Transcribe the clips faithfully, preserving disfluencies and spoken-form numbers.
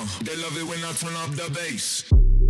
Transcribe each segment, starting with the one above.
They love it when I turn up the bass.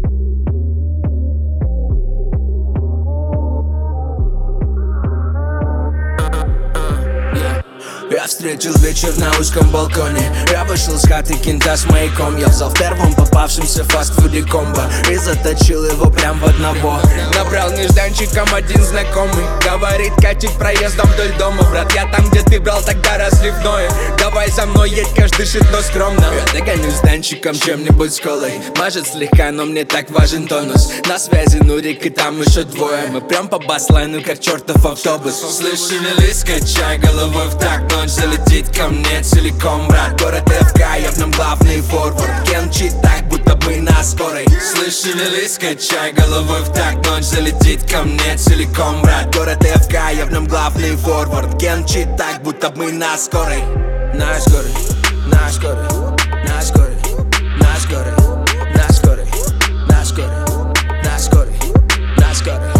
Я встретил вечер на узком балконе. Я вышел с хаты кента с маяком. Я взял в первом попавшемся фастфуде комбо и заточил его прям в одного. Набрал нежданчиком один знакомый. Говорит, катить проездом вдоль дома. Брат, я там, где ты брал тогда разливное. Давай за мной едь, каждый дышит, но скромно. Я догоню с данчиком чем-нибудь с колой. Мажет слегка, но мне так важен тонус. На связи Нурик и там еще двое. Мы прям по баслайну, как чертов автобус. Слышь, шевелись, качай головой в такт. Ночь залетит ко мне целиком, брат. Город ФК, я в нем главный форвард. Кенчит так, будто бы на скорой. Слышь, шевелись, качай головой в такт. Ночь залетит ко мне целиком, брат. Город ФК, я в нем главный форвард. Кенчит так, будто бы на скорой. На скорой, на скорой, на скорой, на скорой, на скорой, на скорой, на скорой, на скорой.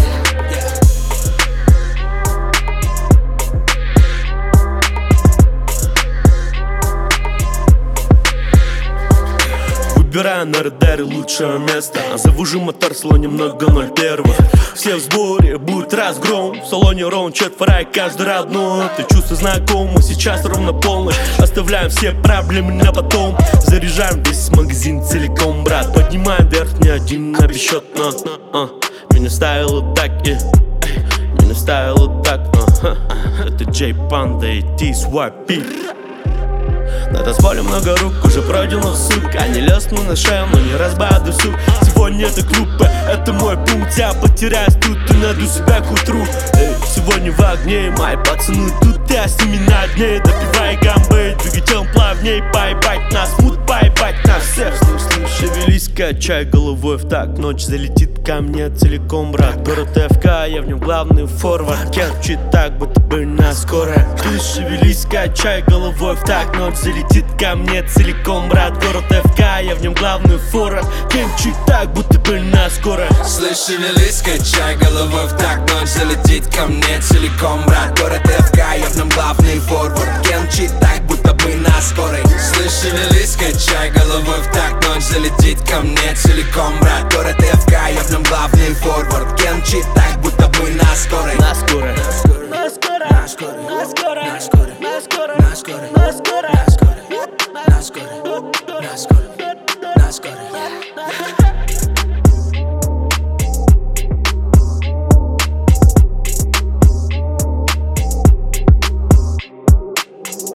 Выбираю на радаре лучшее место. Завожу мотор в салоне много ноль первых. Все в сборе, будет разгром. В салоне ровно четверо, каждый родной. Это чувство знакомо, сейчас ровно полночь. Оставляем все проблемы на потом. Заряжаем весь магазин целиком, брат. Поднимаем вверх, ни один обесчет, но а, меня ставило так, и меня ставило так, а, это Джей Панда и Ти-Свайпи. На танцполе много рук, уже пройдено, сука. Не лезну на шею, но не разбавлю сук. Сегодня это группа, это мой путь. Я потеряюсь тут и найду себя к утру. Эй, сегодня в огне, мои пацаны тут. Я с ними на дне, допивай гамбы. Двигателем плавней, поебать нас, мут, поебать нас всех. Слышь, шевелись, качай головой в так. Ночь залетит ко мне целиком, брат. Город ФК, я в нем главный форвард. Кенчит так, будто бы на скорой. Слышь, шевелись, качай головой в так. Ночь залетит ко мне целиком, брат. Город ФК, я в нем главный форвард. Кенчит так, будто бы на скорой. Слышь, шевелись, качай головой в так. Ночь залетит ко мне целиком, брат. Город ФК, я в нем главный форвард. Кенчит так, будто бы на скорой. Слышь, шевелись, качай головой в так. Ночь залетит ко мне целиком, брат. Город ФК, я в нем главный форвард. Кенчит так, будто бы на скорой. На скорой.